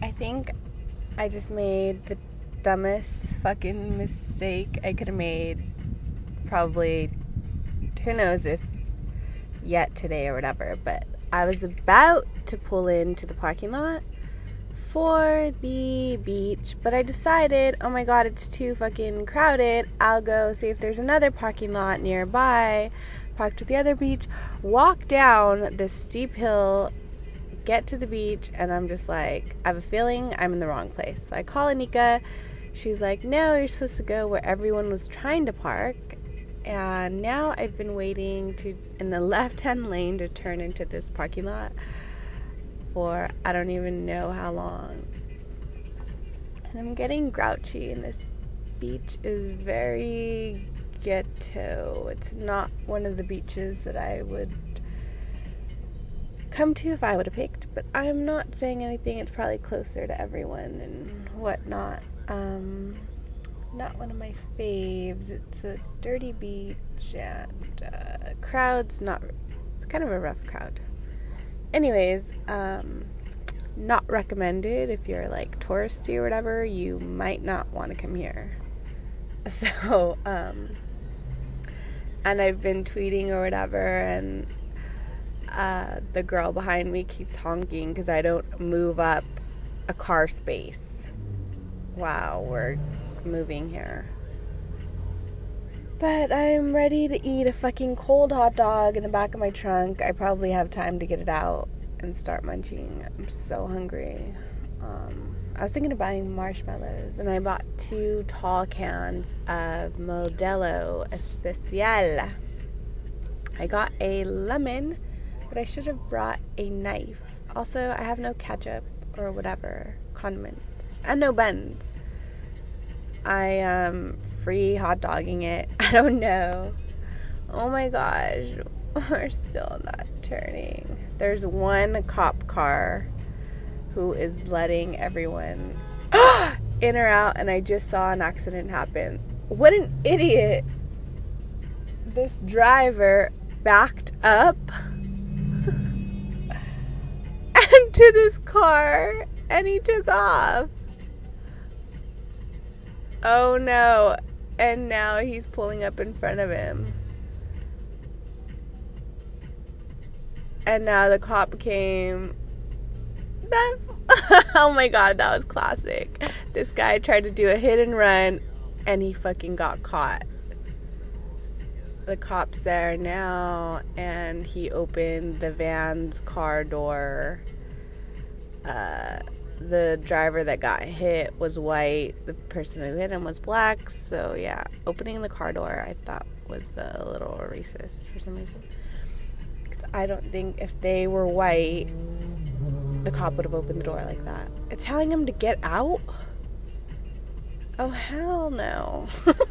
I think I just made the dumbest fucking mistake I could have made, probably, who knows if yet today or whatever, but I was about to pull into the parking lot for the beach, but I decided, oh my god, it's too fucking crowded, I'll go see if there's another parking lot nearby, park to the other beach, walk down this steep hill, get to the beach, and I'm just like, I have a feeling I'm in the wrong place. So I call Anika. She's like, no, you're supposed to go where everyone was trying to park. And now I've been waiting in the left-hand lane to turn into this parking lot for I don't even know how long. And I'm getting grouchy, and this beach is very ghetto. It's not one of the beaches that I would come to if I would have picked, but I'm not saying anything. It's probably closer to everyone and whatnot. Not one of my faves. It's a dirty beach, and crowd's not, it's kind of a rough crowd. Anyways, not recommended if you're like touristy or whatever. You might not want to come here. So, and I've been tweeting or whatever, and the girl behind me keeps honking because I don't move up a car space. Wow, we're moving here. But I'm ready to eat a fucking cold hot dog in the back of my trunk. I probably have time to get it out and start munching. I'm so hungry. I was thinking of buying marshmallows, and I bought 2 tall cans of Modelo Especial. I got a lemon, but I should have brought a knife. Also, I have no ketchup or whatever, condiments, and no buns. I am free hot dogging it. I don't know. Oh my gosh, we're still not turning. There's one cop car who is letting everyone in or out, and I just saw an accident happen. What an idiot. This driver backed up to this car and he took off. Oh no. And now he's pulling up in front of him. And now the cop came. Oh my god, that was classic. This guy tried to do a hit and run and he fucking got caught. The cop's there now, and he opened the van's car door. The driver that got hit was white. The person who hit him was black. So yeah, opening the car door I thought was a little racist for some reason. Because I don't think if they were white, the cop would have opened the door like that. It's telling him to get out? Oh hell no.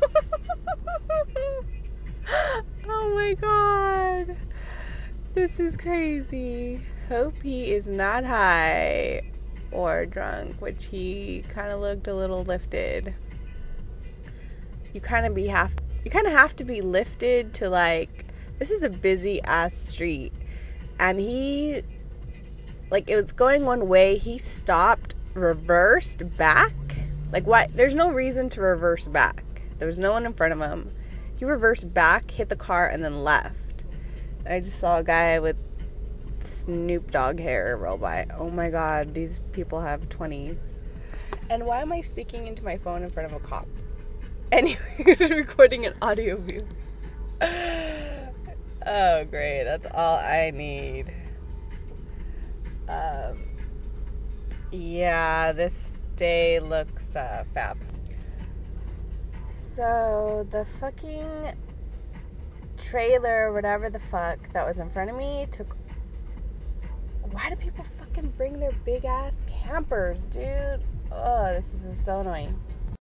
Oh my god. This is crazy. Hope he is not high or drunk, which he kind of looked a little lifted. You kind of have to be lifted to, like, this is a busy ass street, and he, like, it was going one way, he stopped, reversed back. Like, what? There's no reason to reverse back. There was no one in front of him. He reversed back, hit the car, and then left. And I just saw a guy with Snoop Dogg hair roll by. Oh my god, these people have 20s. And why am I speaking into my phone in front of a cop? Anyway, recording an audio view. Oh great, that's all I need. Yeah, this day looks fab. So the fucking trailer, whatever the fuck that was in front of me, took. Why do people fucking bring their big ass campers, dude? Oh, this is so annoying.